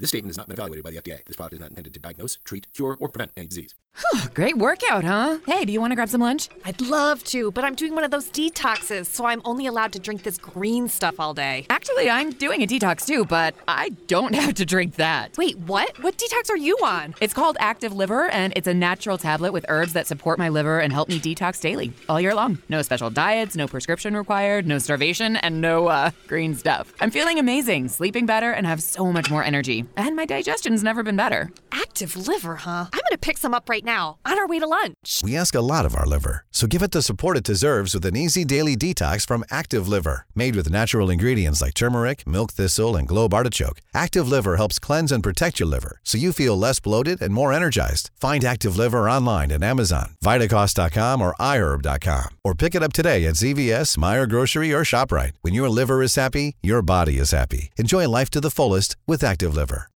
This statement is not been evaluated by the FDA. This product is not intended to diagnose, treat, cure, or prevent any disease. Great workout, huh? Hey, do you want to grab some lunch? I'd love to, but I'm doing one of those detoxes, so I'm only allowed to drink this green stuff all day. Actually, I'm doing a detox too, but I don't have to drink that. Wait, what? What detox are you on? It's called Active Liver, and it's a natural tablet with herbs that support my liver and help me detox daily, all year long. No special diets, no prescription required, no starvation, and no, green stuff. I'm feeling amazing, sleeping better, and have so much more energy. And my digestion's never been better. Active Liver, huh? I'm gonna pick some up right now, on our way to lunch. We ask a lot of our liver, so give it the support it deserves with an easy daily detox from Active Liver. Made with natural ingredients like turmeric, milk thistle, and globe artichoke, Active Liver helps cleanse and protect your liver so you feel less bloated and more energized. Find Active Liver online at Amazon, Vitacost.com, or iHerb.com. Or pick it up today at CVS, Meijer Grocery, or ShopRite. When your liver is happy, your body is happy. Enjoy life to the fullest with Active Liver.